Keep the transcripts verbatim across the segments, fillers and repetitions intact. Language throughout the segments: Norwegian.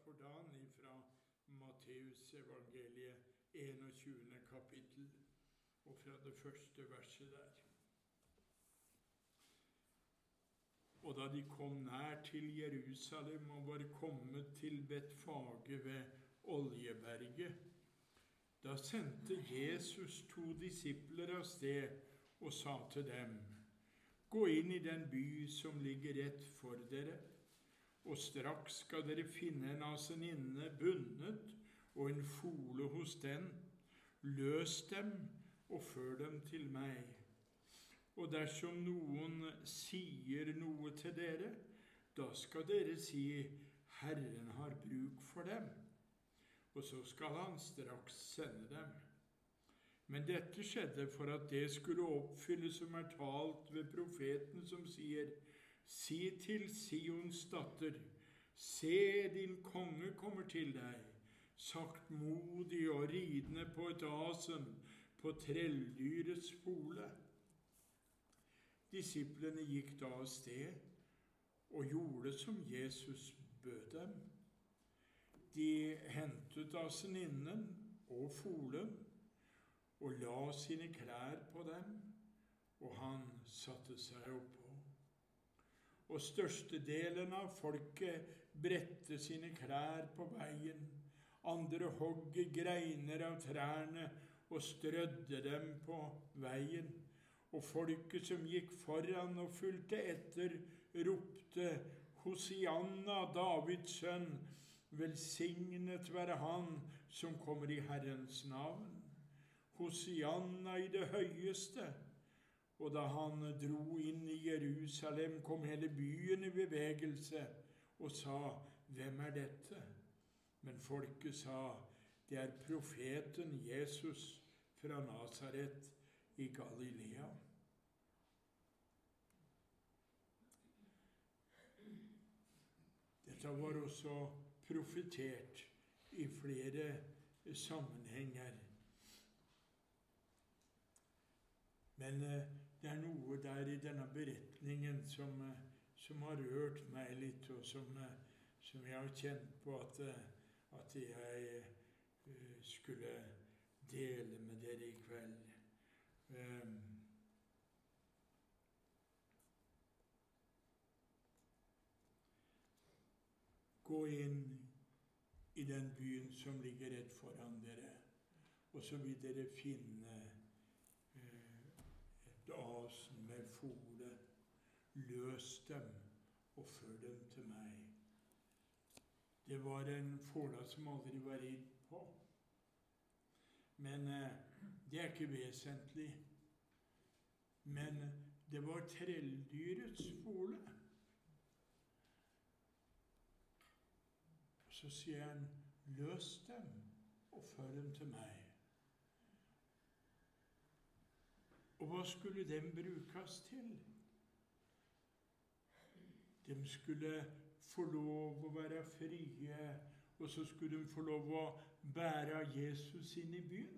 for dagen fra Matteus evangeliet enogtjuende kapittel, og fra det første verset der. Og da de kom nær til Jerusalem og var kommet til Betfage ved Oljeberget, da sendte Jesus to disipler av sted og sa til dem: «Gå inn i den by som ligger rett for dere, og straks skal dere finne en aseninne bundet og en fole hos den. Løs dem og før dem til meg. Og dersom noen sier noe til dere, da skal dere si: Herren har bruk for dem. Og så skal han straks sende dem.» Men dette skjedde for at det skulle oppfylles som er talt ved profeten som sier: «Si til Sions datter, se, din konge kommer til deg, saktmodig og ridende på et asen, på trelldyrets fole.» Disiplene gikk da av sted og gjorde som Jesus bød dem. De hentet aseninnen og folen og la sine klær på dem, og han satte seg oppå. Og størstedelen av folket bredte sine klær på veien, andre hogg greiner av trærne og strødde dem på veien, og folket som gikk foran og fulgte etter, ropte: «Hosianna, Davids sønn, velsignet være han som kommer i Herrens navn. Hosianna i det høyeste.» Og da han dro inn i Jerusalem, kom hele byen i bevegelse og sa: «Hvem er dette?» Men folket sa: «Det er profeten Jesus fra Nazaret i Galilea.» Dette var også profetert i flere sammenhenger. Men det er noe der i denne beretningen som, som har rørt meg litt, og som, som jeg har kjent på at, at jeg skulle dele med dere i kveld. Gå inn i den byen som ligger rett foran dere, og så vil dere finne et asen med fole. Løs dem og før dem til meg. Det var en fole som aldri var ridd på. Men eh, det er ikke vesentlig. Men det var trelldyrets fole. Så sier han: løs dem og før dem til meg. Og hva skulle de brukes til? De skulle få lov å være frie, og så skulle de få lov å bære Jesus inn i byen.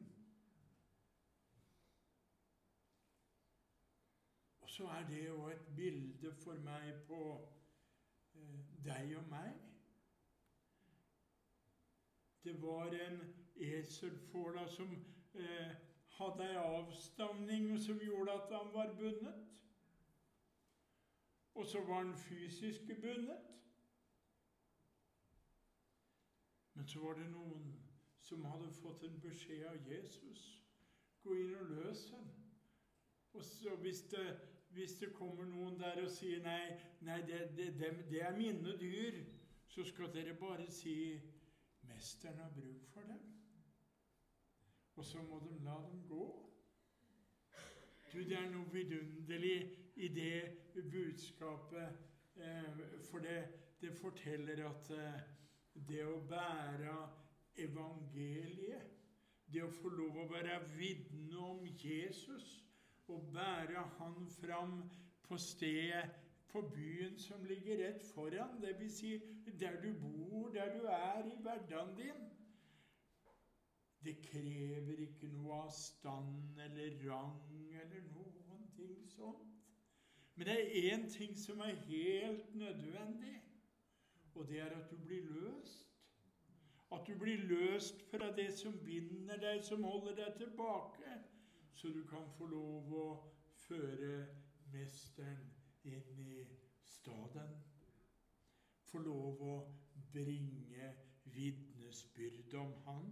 Og så er det jo et bilde for meg på eh, deg og meg. Det var en eselfåla som eh, hadde en avstamning som gjorde at han var bundet. Og så var han fysisk bundet. Men så var det noen som hadde fått en beskjed av Jesus: gå inn og løs den. Og så hvis det, hvis det kommer noen der og sier nei, nei det, det, det, det er mine dyr, så skal dere bare si: mesteren har bruk for dem. Og så må de la dem gå. Du, det er noe vidunderlig i det budskapet, eh, for det, det forteller at eh, det å bære evangeliet, det å få lov å være vitne om Jesus, og bære han fram på stedet, på byen som ligger rett foran, det vil si der du bor, der du er i hverdagen din. Det krever ikke noe av stand eller rang eller noen ting sånt. Men det er en ting som er helt nødvendig, og det er at du blir løst. At du blir løst fra det som binder deg, som holder deg tilbake, så du kan få lov å føre mesteren inn i staden. Få lov å bringe vitnesbyrd om han.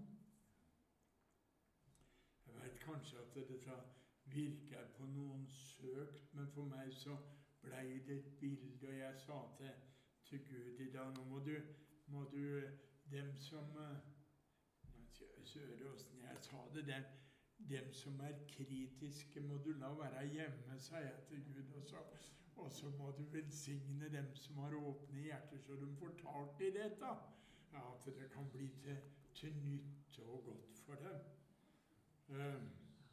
Jeg vet kanskje at dette virker på noen søkt, men for meg så ble det et bilde, og jeg sa til, til Gud i dag, nå må du, må du dem som, jeg sører hvordan jeg sa det, dem, dem som er kritiske må du la være hjemme, sa jeg til Gud, og så, og så må du velsigne dem som har åpne hjerter, så de får tak i dette, ja, at det kan bli til, til nytte og godt for dem. Um,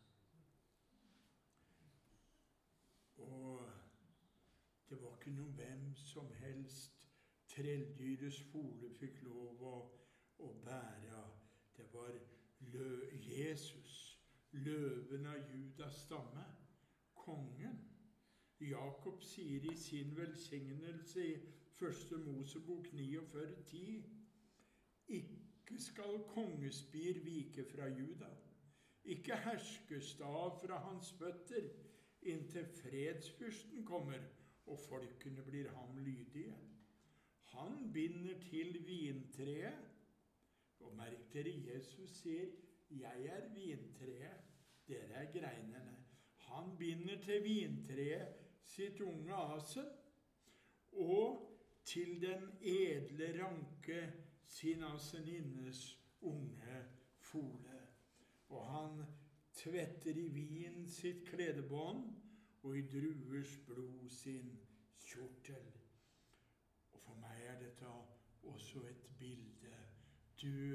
og det var ikke noe hvem som helst trelldyrets fole fikk lov å, å bære. Det var lø, Jesus, løven av Judas stamme, kongen. Jakob sier i sin velsignelse i første Mosebok niogfyrre ti, ikke skal kongespir vike fra Juda, ikke herskestav fra hans føtter, inntil fredsfyrsten kommer, og folkene blir ham lydige. Han binder til vintreet, og merk dere, Jesus sier, jeg er vintreet, dere er greinene. Han binder til vintreet sitt unge asen, og til den edle ranke sin aseninnes unge fole. Og han tvetter i vin sitt kledebånd, og i druers blod sin kjortel. Og for meg er dette også et bilde. Du,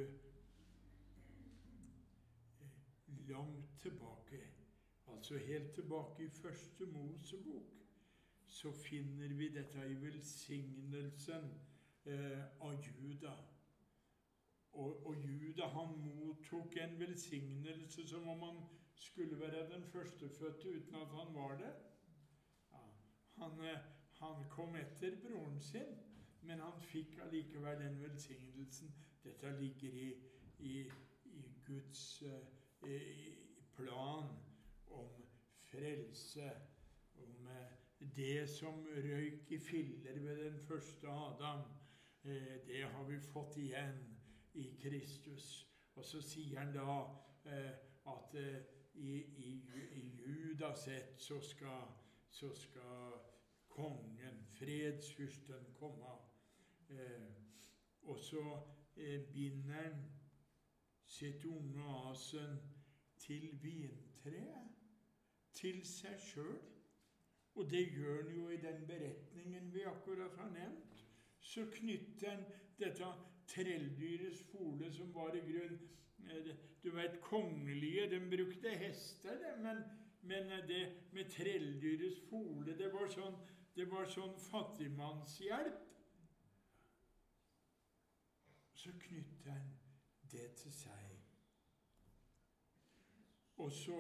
langt tilbake, altså helt tilbake i første Mosebok, så finner vi dette i velsignelsen eh, av Juda. Og, og Juda, han mottok en velsignelse som om han skulle være den førstefødte uten at han var det. Ja, han, han kom etter broren sin, men han fikk allikevel den velsignelsen. Dette ligger i, i, i Guds eh, plan om frelse, om eh, det som røyk i filler ved den første Adam. Eh, det har vi fått igjen i Kristus. Og så sier han da eh, at eh, i, i, i Judas ett så skal, så skal kongen, fredsfyrsten, komme. Eh, og så eh, binder han sitt unge asen til vintreet, til seg selv. Og det gjør han jo i den beretningen vi akkurat har nevnt. Så knytter han dette trelldyrets fole som var i grunn, du vet, kongelige, de brukte hester, men, men det med trelldyrets fole, det var sånn, det var sånn fattigmannshjelp. Så knytter han det til seg. Og så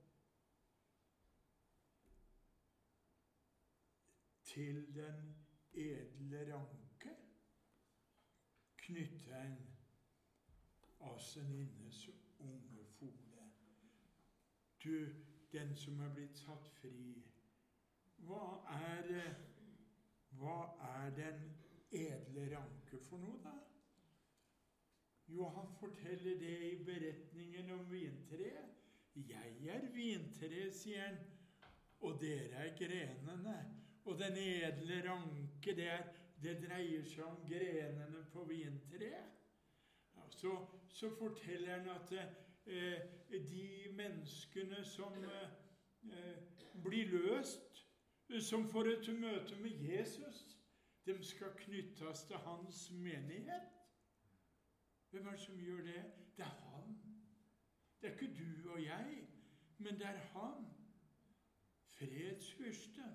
til den edle ranke knytter han aseninnes unge fole. Du, den som er blitt satt fri, hva er, hva er den edle ranke for noe da? Jo, han forteller det i beretningen om vintreet. Jeg er vintreet, sier han, og dere er grenene. Og den edle ranke, det, er, det dreier seg om grenene på vintreet. Ja, så, så forteller han at eh, de menneskene som eh, blir løst, som får et møte med Jesus, de skal knyttes til hans menighet. Hvem er det som gjør det? Det er han. Det er ikke du og jeg, men det er han. Fredsfyrsten.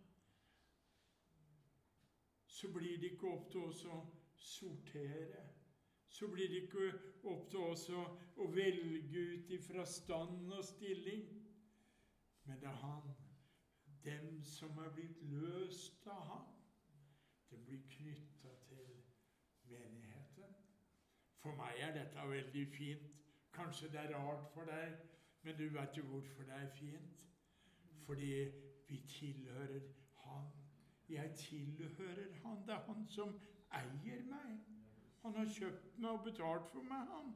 Så blir det ikke opp til oss å sortere. Så blir det ikke opp til oss å, å velge ut ifra stand og stilling. Men det er han. Dem som er blitt løst av han, de blir knyttet til menigheten. For meg er dette veldig fint. Kanskje det er rart for deg, men du vet jo hvorfor det er fint. Fordi vi tilhører Han. Jeg tilhører Han. Det er Han som eier meg. Han har kjøpt meg og betalt for meg, Han.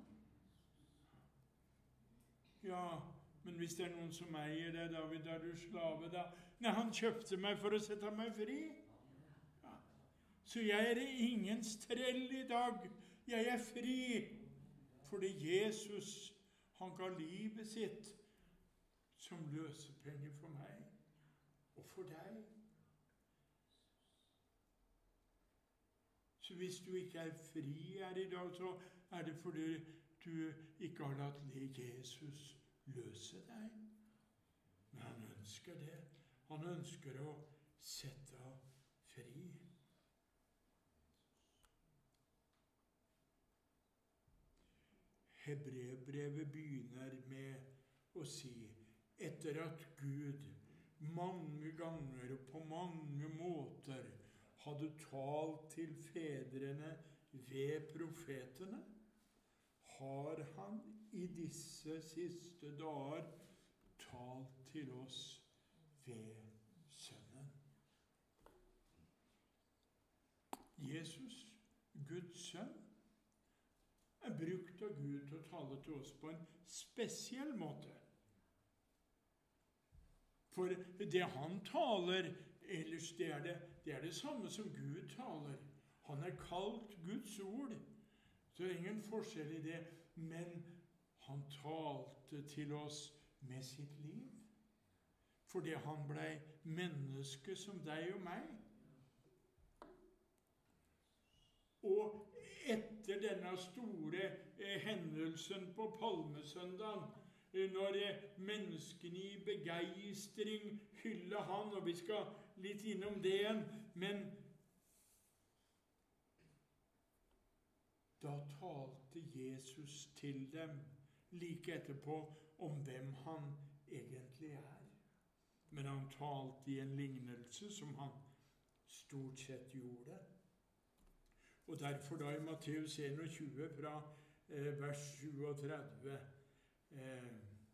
Ja, men hvis det er noen som eier deg, David, er du slave da? Nei, Han kjøpte meg for å sette meg fri. Ja. Så jeg er ingens trell i dag. Jeg er fri. Fordi Jesus, Han ga livet sitt som løsepenger for meg og for deg. Så hvis du ikke er fri her i dag, så er det fordi du ikke har latt Jesus løse deg. Men Han ønsker det. Han ønsker å sette fri. Hebreerbrevet begynner med å si, etter at Gud mange ganger og på mange måter hadde talt til fedrene ved profetene, har Han i disse siste dager talt til oss ved Sønnen. Jesus, Guds sønn, er brukt av Gud til å tale til oss på en spesiell måte. For det Han taler ellers, det er det, det er det samme som Gud taler. Han er kalt Guds ord. Så det er ingen forskjell i det. Men Han talte til oss med sitt liv. Fordi Han ble menneske som deg og meg. Og etter denne store eh, hendelsen på Palmesøndagen, når menneskene i begeistring hyller Han, og vi skal litt innom det igjen, men da talte Jesus til dem like etterpå om hvem Han egentlig er. Men Han talte i en lignelse som Han stort sett gjorde. Og derfor da i Matteus enogtjue fra eh, vers syvogtredve, eh,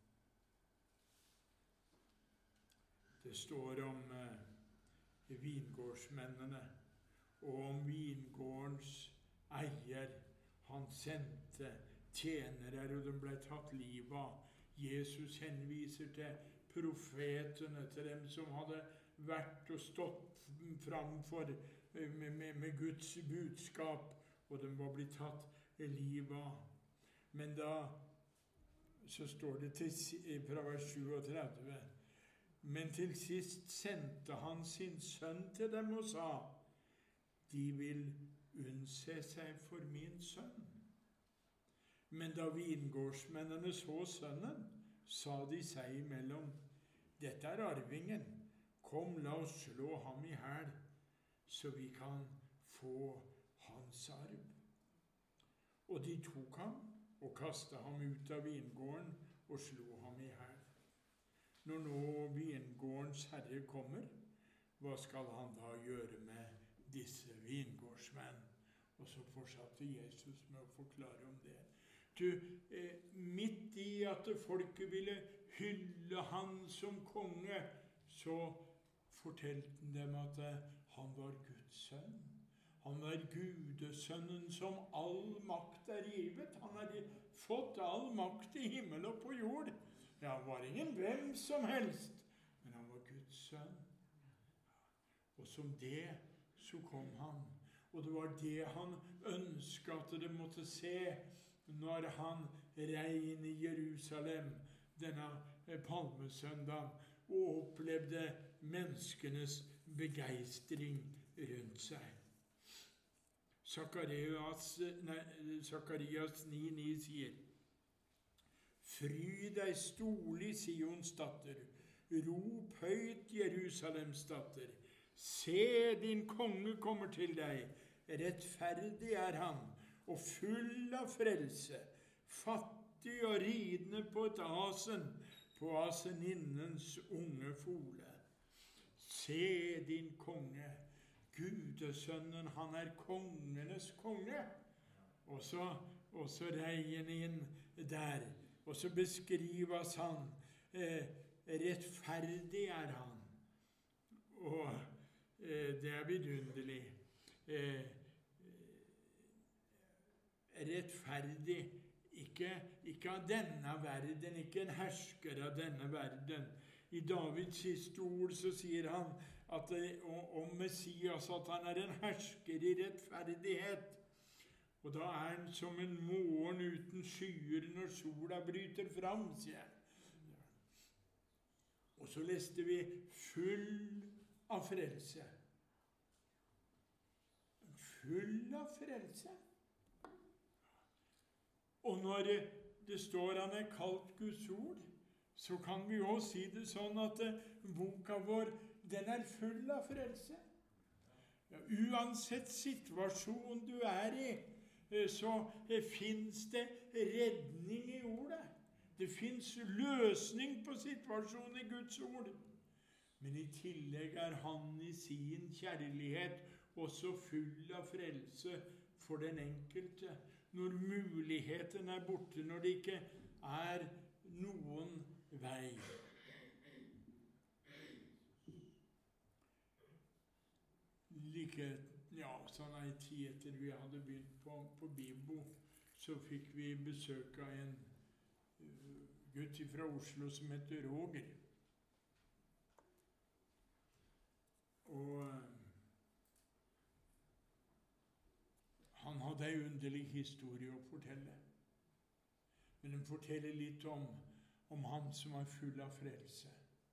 det står om eh, vingårdsmennene og om vingårdens eier. Han sendte tjenere, og de ble tatt livet av. Jesus henviser til profetene, til dem som hadde vært og stått framfor med, med, med Guds budskap, og de var blitt tatt livet av. Men da så står det til, fra vers syvogtredve, men til sist sendte Han sin sønn til dem og sa, de vil unnse seg for min sønn. Men da vingårdsmennene så sønnen, sa de seg imellom, dette er arvingen, kom, la oss slå ham i hæl, så vi kan få hans arv. Og de tok ham og kastet ham ut av vingården og slo ham i hæl. Når nå vingårdens herre kommer, hva skal han da gjøre med disse vingårdsmenn? Og så fortsatte Jesus med å forklare om det. Du, eh, midt i at folket ville hylle han som konge, så fortalte han dem at eh, han var Guds sønn. Han var Gudesønnen som all makt er givet. Han hadde fått all makt i himmel og på jord. Ja, han var ingen hvem som helst, men han var Guds sønn. Og som det så kom han. Og det var det han ønsket at det måtte se når han rei inn i Jerusalem denne palmesøndagen og opplevde menneskenes begeistring rundt seg. Sakarias, nei, Sakarias ni ni sier, «Fry deg storlig, Sions datter, rop høyt, Jerusalems datter, se din konge kommer til deg, rettferdig er han, og full av frelse, fattig og ridende på et asen, på aseninnens unge fole. Se din konge, Gudesønnen, han er kongenes konge.» Og så, og så reier han inn der, og så beskrives han, eh, rettferdig er han, og eh, det er vidunderlig. Eh, rettferdig, ikke, ikke av denne verden, ikke en hersker av denne verden. I Davids siste ord så sier han at det, om Messias at han er en hersker i rettferdighet. Og da er han som en morgen uten skyer når sola bryter fram, sier han. Og så leste vi full av frelse. Full av frelse. Og når det står han er kalt Guds ord, så kan vi også si det sånn at boka vår, den er full av frelse. Ja, uansett situasjon du er i, så finnes det redning i ordet. Det finnes løsning på situasjonen i Guds ord. Men i tillegg er han i sin kjærlighet også full av frelse for den enkelte. Når muligheten er borte, når det ikke er noen vei. Like, ja, sånn en tid etter vi hadde begynt på, på Bibo, så fikk vi besøk av en uh, gutt fra Oslo som heter Roger. Og uh, han hadde en underlig historie å fortelle. Men den forteller litt om, om han som er full av frelse.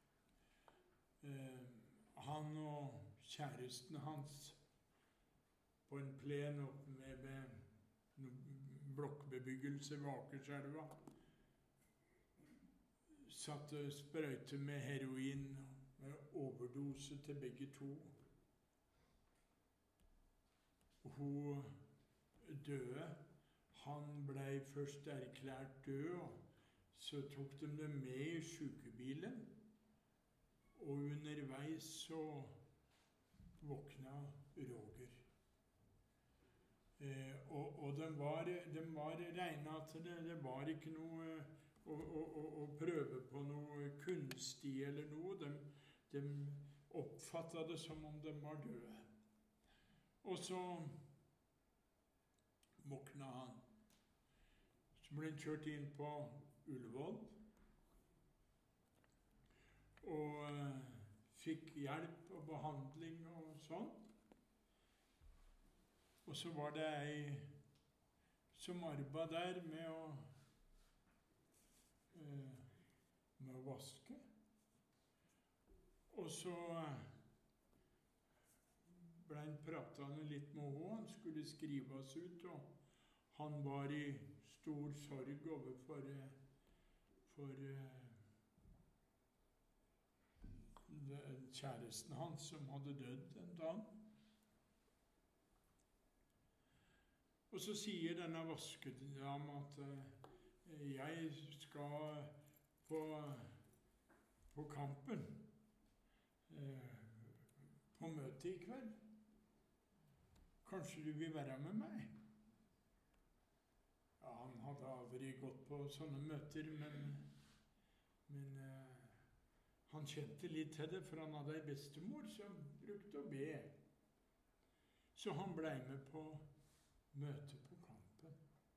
Uh, han og kjæresten hans på en plen opp med, med blokkbebyggelse ved Akerselva satte sprøyte med heroin og overdose til begge to. Hun døde. Han ble først erklært død, og så tok de det med i sykebilen, og underveis så våkna Roger. Eh, og, og de var, de var regnet at det, det var ikke noe å, å, å, å prøve på noe kunstig eller noe. De, de oppfattet det som om de var døde. Og så våkna han. Så ble han kjørt inn på Ullevål, og eh, fikk hjelp og behandling og sånn. Og så var det ei som arbeidet der med å, eh, med å vaske. Og så ble han pratende litt med henne. Han skulle skrives ut, og han var i stor sorg overfor for, eh, kjæresten hans som hadde dødd den dagen. Og så sier denne vaskedama at eh, jeg skal på, på kampen, eh, på møte i kveld. Kanskje du vil være med meg? Ja, han hadde aldri gått på sånne møter, men, men eh, han kjente litt til det, for han hadde en bestemor som brukte å be. Så han ble med på møte på kampen.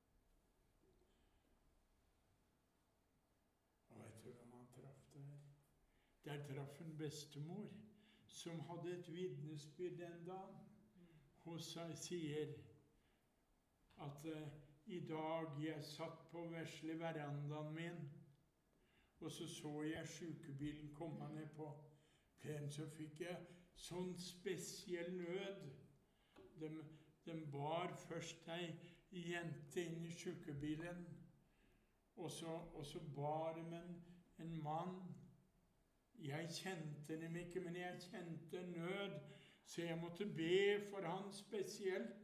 Og vet du hvem han traff der? Der traff en bestemor som hadde et vitnesbyrd den dagen. Hun sier at uh, i dag jeg satt på vesle verandaen min, og så så jeg sykebilen komme ned på plenen, så fikk jeg sånn spesiell nød. De, de bar først ei jente inn i sykebilen, og så, og så bar de en, en mann. Jeg kjente dem ikke, men jeg kjente nød, så jeg måtte be for han spesielt.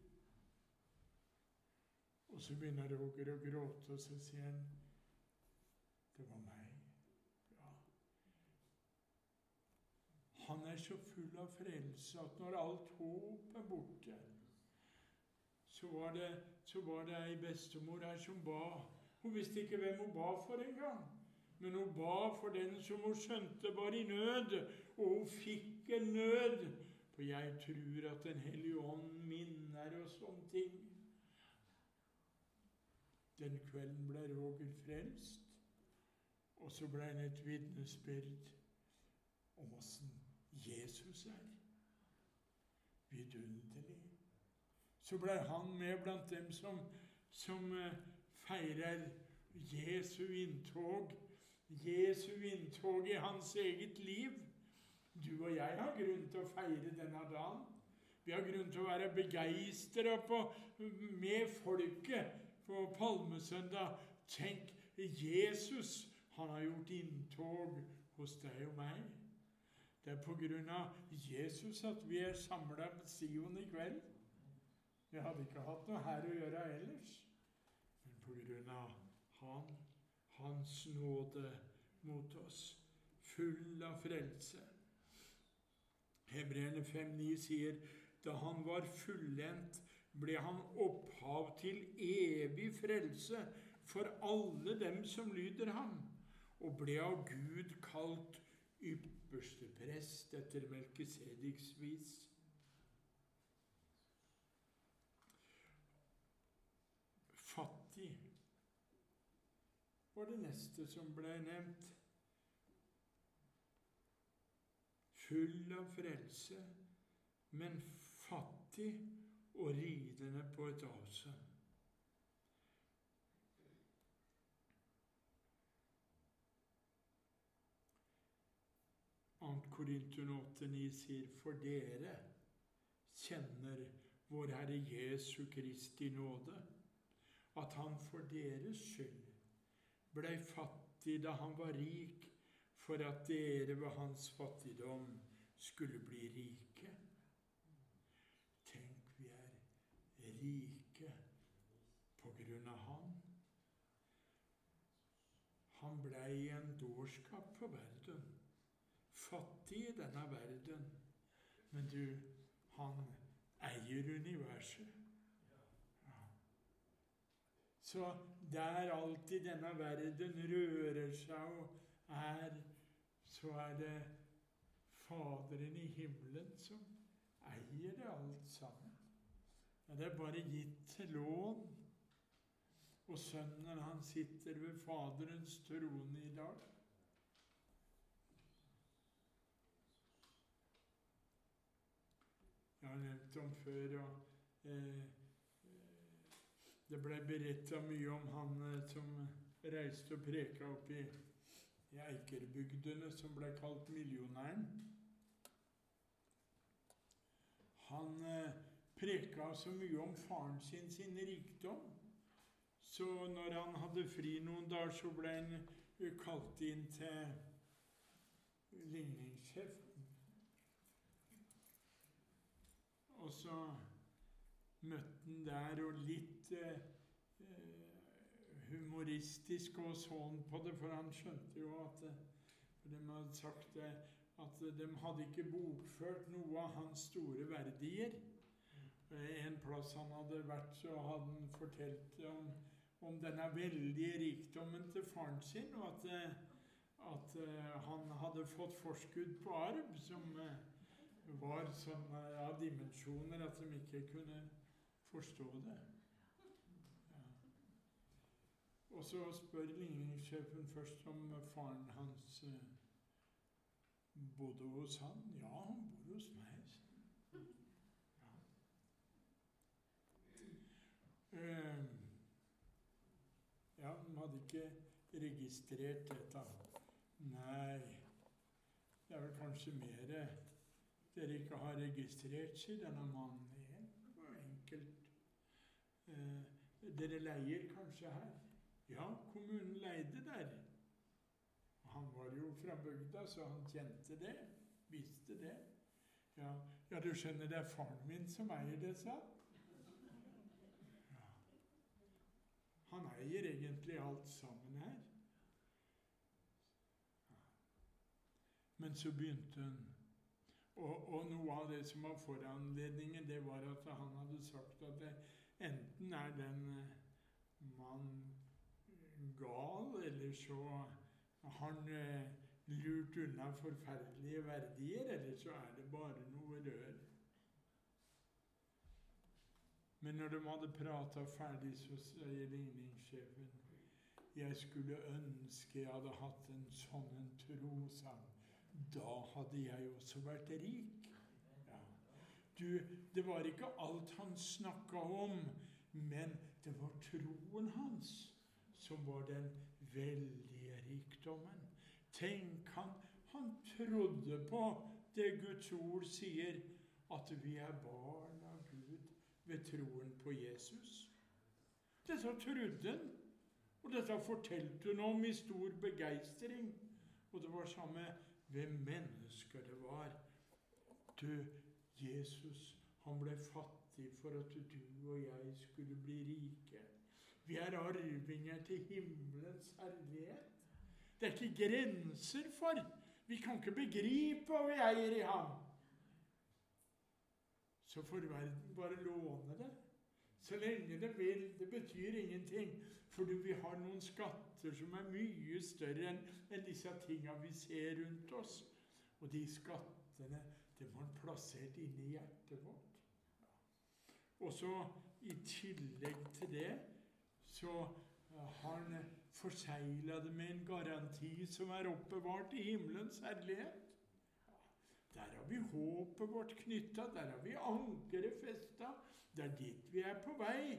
Og så begynner Roger å gråte, og så sier han, det var meg. Ja. Han er så full av frelse at når alt håp er borte, så var det, så var det ei bestemor her som ba. Hun visste ikke hvem hun ba for engang. Men hun ba for den som hun skjønte var i nød, og hun fikk en nød. For jeg tror at Den hellige ånd minner oss om ting. Den kvelden ble Roger frelst, og så ble han et vitnesbyrd om hvordan Jesus er. Vidunderlig. Så ble han med blant dem som, som feirer Jesu inntog. Jesu inntog i hans eget liv. Du og jeg har grunn til å feire denne dagen. Vi har grunn til å være begeistret på, med folket på Palmesøndag. Tenk, Jesus, han har gjort inntog hos deg og meg. Det er på grunn av Jesus at vi er samlet på Sion i kveld. Vi hadde ikke hatt noe her å gjøre ellers. Men på grunn av han, hans nåde mot oss, full av frelse. Hebreerne fem ni sier, da han var fullendt, ble han opphav til evig frelse for alle dem som lyder ham, og ble av Gud kalt ypperste prest etter Melkisediks vis. Fattig var det neste som ble nevnt. Full av frelse, men fattig og ridende på et avsønn. Annet Korinterne åtte ni sier, for dere kjenner vår Herre Jesu Kristi nåde, at han for deres skyld ble fattig da han var rik, for at dere ved hans fattigdom skulle bli rike. Tenk, vi er rike på grunn av han. Han ble en dårskap på verden, fattig i denne verden. Men du, han eier universet. Ja. Så der alltid denne verden rører seg og er, så er det Faderen i himmelen som eier det alt sammen. Ja, det er bare gitt til lån. Og sønnen, han sitter ved Faderens trone i dag. Jeg har nevnt om før, og eh, det ble berettet mye om han eh, som reiste og preka opp i, i Eikerbygdene, som ble kalt millionæren. Han eh, preka så mye om faren sin, sin rikdom. Så når han hadde fri noen dager, så ble han kalt inn til ligningssjefen. Og så møtte han der, og litt eh, humoristisk og sånn på det, for han skjønte jo at for de hadde sagt det, at de hadde ikke bokført noe av hans store verdier. En plass han hadde vært, så hadde han fortalt om, om denne veldige rikdommen til faren sin, og at, at han hadde fått forskudd på arv som var sånn av dimensjoner at de ikke kunne forstå det. Ja. Og så spør ligningssjefen først om faren hans bodde hos han. Ja, han bor hos meg. Ja. Um, ja, de hadde ikke registrert dette. Nei, det er vel kanskje mer dere ikke har registrert, sier denne mannen. Det var enkelt. Eh, dere leier kanskje her? Ja, kommunen leide der. Han var jo fra bygda, så han kjente det, visste det. Ja, ja, du skjønner, det er faren min som eier det, sa ja. Han eier egentlig alt sammen her. Ja. Men så begynte han. Og, og noe av det som var foranledningen, det var at han hadde sagt at det, enten er den mann gal, eller så har han eh, lurt unna forferdelige verdier, eller så er det bare noe rør. Men når de hadde pratet ferdig, så sier ligningssjefen, jeg skulle ønske jeg hadde hatt en sånn en tro, sa han. Da hadde jeg også vært rik. Ja. Du, det var ikke alt han snakket om, men det var troen hans som var den veldige rikdommen. Tenk, han, han trodde på det Guds ord sier, at vi er barn av Gud ved troen på Jesus. Dette trodde han, og dette fortalte hun om i stor begeistring. Og det var samme hvem mennesker det var. Du, Jesus, han ble fattig for at du og jeg skulle bli rike. Vi er arvinger til himmelens herlighet. Det er ikke grenser for. Vi kan ikke begripe hva vi eier i ham. Så får verden bare låne det. Så lenge det vil, det betyr ingenting. Fordi vi har noen skatter som er mye større enn, enn disse tingene vi ser rundt oss. Og de skattene, det var plassert inne i hjertet vårt. Og så i tillegg til det, så har han forseglet det med en garanti som er oppbevart i himmelens herlighet. Der har vi håpet vårt knyttet, der har vi ankeret festet, det er dit vi er på vei.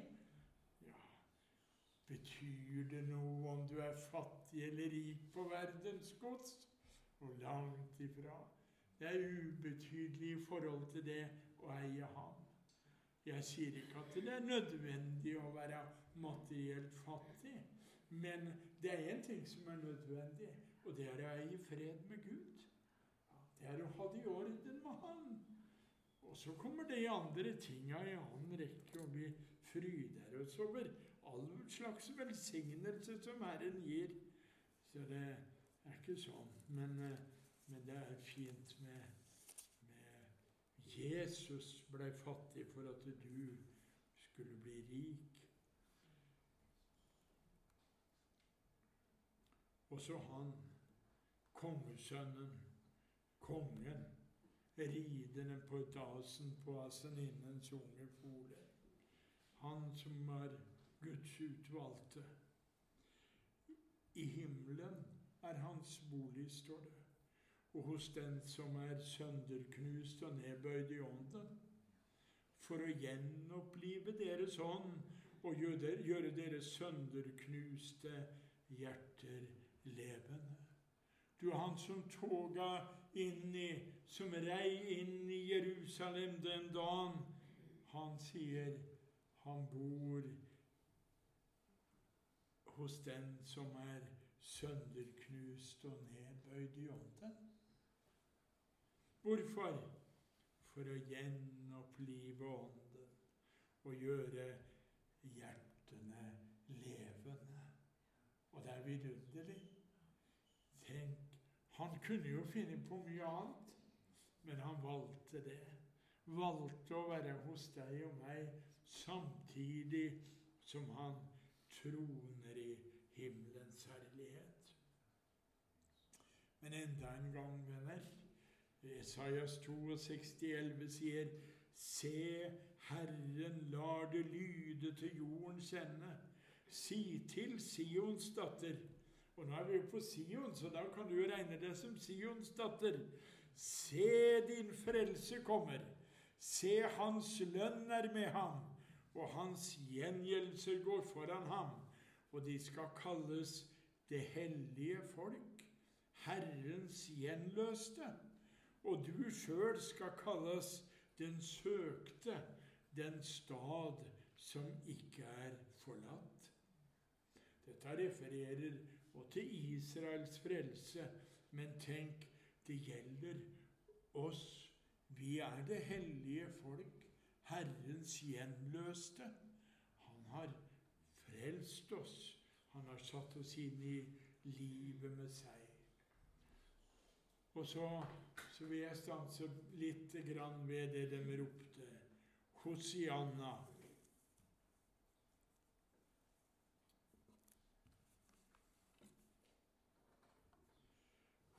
Betyr det noe om du er fattig eller rik på verdens gods? Og langt ifra. Det er ubetydelig i forhold til det å eie ham. Jeg sier ikke at det er nødvendig å være materielt fattig, men det er en ting som er nødvendig, og det er å eie fred med Gud. Det er å ha det i orden med ham. Og så kommer det i andre tingene i annen rekke, og vi fryder oss over all slags velsignelse som Herren gir. Så det er ikke sånn. Men, men det er fint med, med Jesus ble fattig for at du skulle bli rik. Og så han, kongesønnen, kongen, ridende på dasen på aseninnens unge fole. Han som var Guds utvalgte. I himmelen er hans bolig, står det, og hos den som er sønderknust og nedbøyd i ånden, for å gjenopplive deres ånd og gjøre deres sønderknuste hjerter levende. Du er han som toga inn i, som rei inn i Jerusalem den dagen. Han sier, han bor hos den som er sønderknust og nedbøyd i ånden. Hvorfor? For å gjenopplive ånden og gjøre hjertene levende. Og det er vidunderlig. Tenk, han kunne jo finne på mye annet, men han valgte det. Valgte å være hos deg og meg samtidig som han troner i himmelens herlighet. Men enda en gang, venner, Esaias sekstito, elleve sier, se, Herren lar det lyde til jordens ende. Si til Sions datter. Og nå er vi på Sion, så da kan du regne deg som Sions datter. Se, din frelse kommer. Se, hans lønn er med ham, og hans gjengjeldelser går foran ham. Og de skal kalles det hellige folk, Herrens gjenløste. Og du selv skal kalles den søkte, den stad som ikke er forlatt. Dette refererer og til Israels frelse, men tenk, det gjelder oss. Vi er det hellige folk, Herrens gjenløste. Han har frelst oss. Han har satt oss inn i livet med seg. Og så, så vil jeg stanse litt grann ved det de ropte. Hosianna.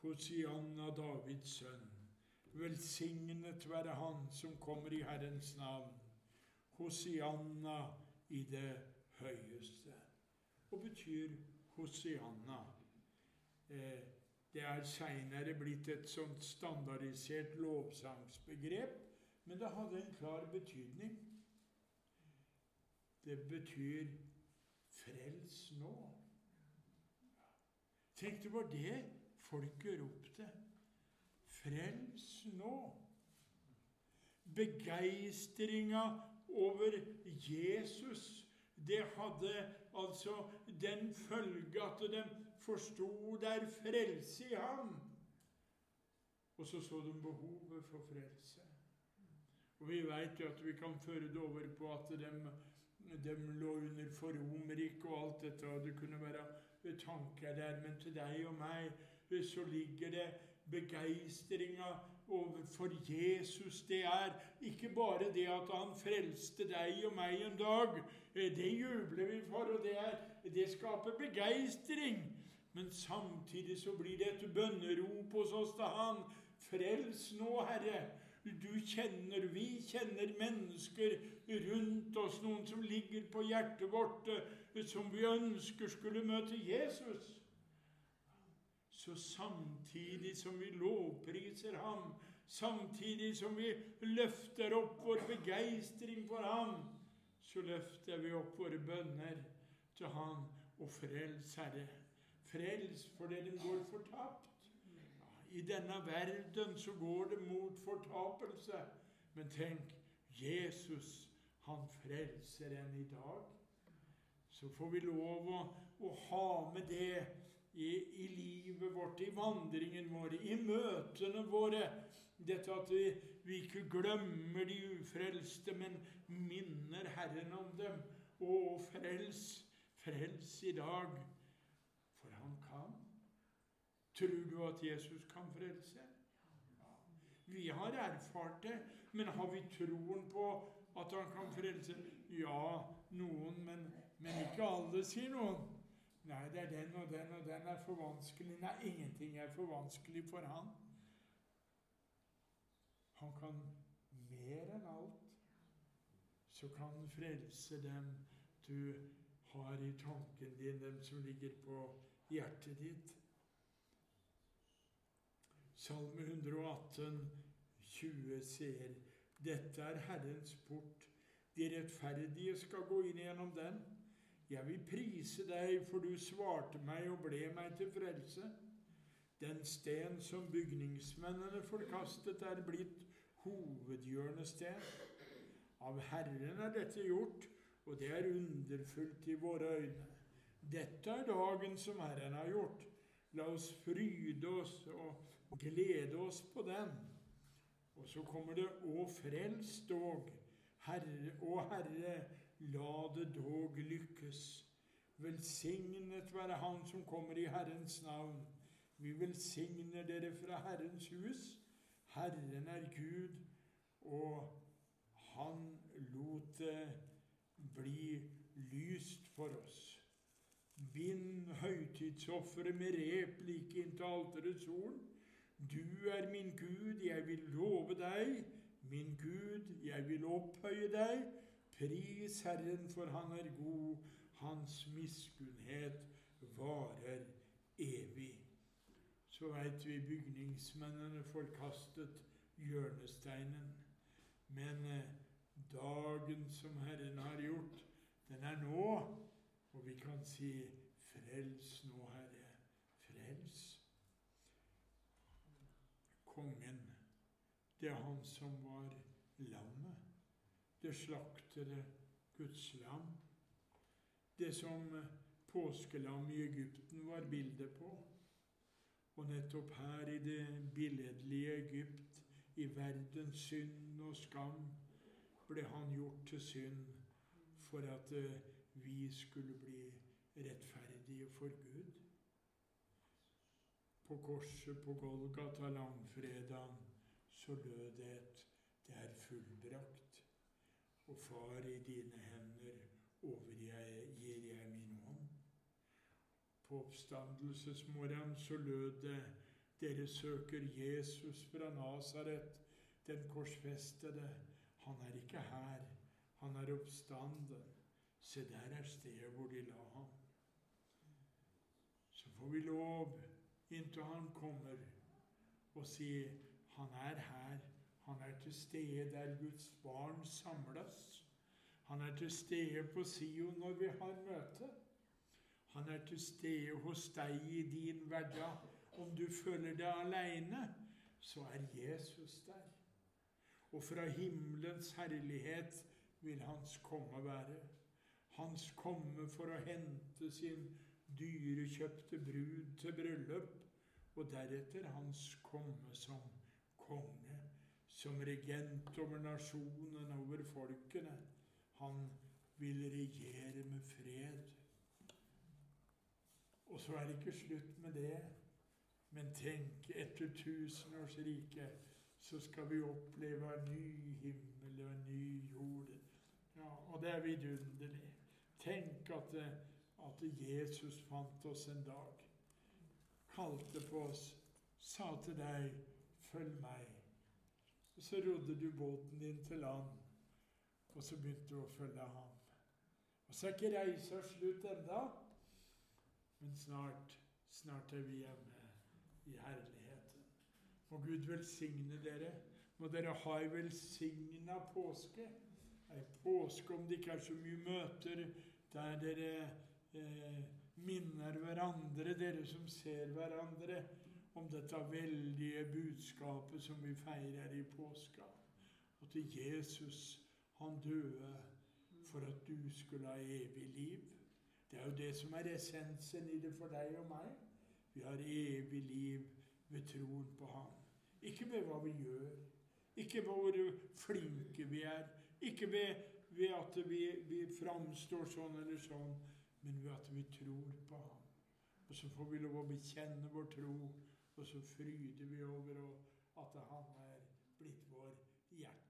Hosianna, Davids sønn. Velsignet være han som kommer i Herrens navn. Hosianna i det høyeste. Og betyr Hosianna. Eh, det er senere blitt et sånt standardisert lovsangsbegrep, men det hadde en klar betydning. Det betyr frels nå. Tenk, det var det folket ropte. Frels nå. Begeistringa over Jesus, det hadde altså den følge at de forstod der frelse i ham. Og så så de behovet for frelse. Og vi vet jo at vi kan føre det over på at de, de lå under for Romerike og alt dette, og det kunne være tanker der, men til deg og meg så ligger det begeistringa overfor Jesus. Det er ikke bare det at han frelste deg og meg en dag. Det jubler vi for, og det, er, det skaper begeistring. Men samtidig så blir det et bønnerop hos oss til han. Frels nå, Herre. Du kjenner, vi kjenner mennesker rundt oss, noen som ligger på hjertet vårt, som vi ønsker skulle møte Jesus. Så samtidig som vi lovpriser ham, samtidig som vi løfter opp vår begeistring for ham, så løfter vi opp våre bønner til han, og frels, Herre. Frels fordi den går fortapt. I denne verden så går det mot fortapelse. Men tenk, Jesus, han frelser en i dag. Så får vi lov å, å ha med det i, i livet vårt, i vandringen vår, i møtene våre. Dette at vi, vi ikke glemmer de ufrelste, men minner Herren om dem. Og frels, frels i dag. For han kan. Tror du at Jesus kan frelse? Ja. Vi har erfart det, men har vi troen på at han kan frelse? Ja, noen, men, men ikke alle, sier noen. Nei, det er den og den og den er for vanskelig. Nei, ingenting er for vanskelig for han. Han kan mer enn alt. Så kan han frelse dem du har i tanken din, dem som ligger på hjertet ditt. Salme one eighteen, tjue sier, dette er Herrens port, de rettferdige skal gå inn gjennom den. Jeg vil prise deg, for du svarte meg og ble meg til frelse. Den sten som bygningsmennene forkastet er blitt hovedhjørnesten. Av Herren er dette gjort, og det er underfullt i våre øyne. Dette er dagen som Herren har gjort. La oss fryde oss og glede oss på den. Og så kommer det, å frels dog, Herre, å Herre, la det dog lykkes. Velsignet være han som kommer i Herrens navn. Vi velsigner dere fra Herrens hus. Herren er Gud, og han lot det bli lyst for oss. Bind høytidsofferet med rep like inn til alterets horn. Du er min Gud, jeg vil love deg. Min Gud, jeg vil opphøye deg. Pris Herren, for han er god. Hans miskunnhet varer evig. Så vet vi bygningsmennene forkastet hjørnesteinen. Men eh, dagen som Herren har gjort, den er nå. Og vi kan si, frels nå, Herre, frels. Kongen, det er han som var lammet, det slaktede Guds lam. Det som påskelam i Egypten var bildet på. Og nettopp her i det billedlige Egypt, i verdens synd og skam, ble han gjort til synd for at vi skulle bli rettferdige for Gud. På korset på Golgata langfredagen så lød det et, det er fullbrakt. Og far, i dine hender overgir jeg, jeg min hånd. På oppstandelsesmorgen så lød det, Dere søker Jesus fra Nazaret, den korsfestede. Han er ikke her. Han er oppstanden. Se, der er stedet hvor de la ham. Så får vi lov, inntil han kommer, å si, han er her. Han er til stede der Guds barn samles. Han er til stede på Sion når vi har møte. Han er til stede hos deg i din hverdag. Om du føler deg alene, så er Jesus der. Og fra himmelens herlighet vil hans komme være. Hans komme for å hente sin dyrekjøpte brud til bryllup, og deretter hans komme som konge, som regent over nasjonen, over folkene. Han vil regjere med fred. Og så er det ikke slutt med det. Men tenk, etter tusenårsriket så skal vi oppleve en ny himmel og en ny jord. Ja, og det er vidunderlig. Tenk at, at Jesus fant oss en dag, kalte på oss, sa til deg, følg meg. Og så rodde du båten din til land, og så begynte du å følge ham. Og så er ikke reisa slutt enda, men snart, snart er vi hjemme i herligheten. Må Gud velsigne dere. Må dere ha en velsignet påske. En påske om det ikke er så mye møter der dere eh, minner hverandre, dere som ser hverandre, om dette veldige budskapet som vi feirer i påska. At Jesus, han døde for at du skulle ha evig liv. Det er jo det som er essensen i det for deg og meg. Vi har evig liv ved troen på ham. Ikke ved hva vi gjør, ikke ved hvor flinke vi er, ikke ved, ved at vi, vi framstår sånn eller sånn, men ved at vi tror på ham. Og så får vi lov å bekjenne vår tro, og så fryder vi over at han er blitt vår hjerte.